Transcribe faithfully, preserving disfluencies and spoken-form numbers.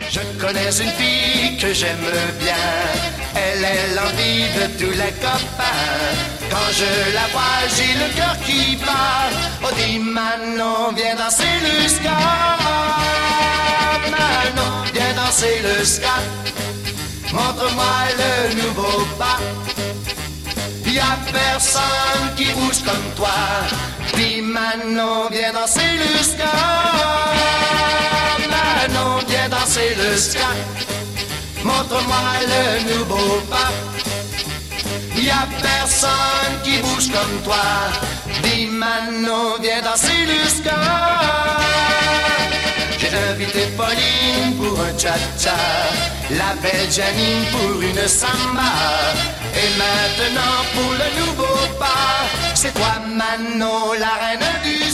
Je connais une fille que j'aime bien. Elle est l'envie de tous les copains. Quand je la vois, j'ai le cœur qui bat. Oh, dis Manon, viens danser le ska. Manon, viens danser le ska. Montre-moi le nouveau pas. Y'a personne qui bouge comme toi. Dis Manon, viens danser le ska. Manon, viens danser le ska. Montre-moi le nouveau pas. Y'a personne qui bouge comme toi. Dis Manon, viens danser le ska. J'ai invité Pauline pour un cha-cha, la belle Janine pour une samba. Et maintenant pour le nouveau pas, c'est toi Manon, la reine du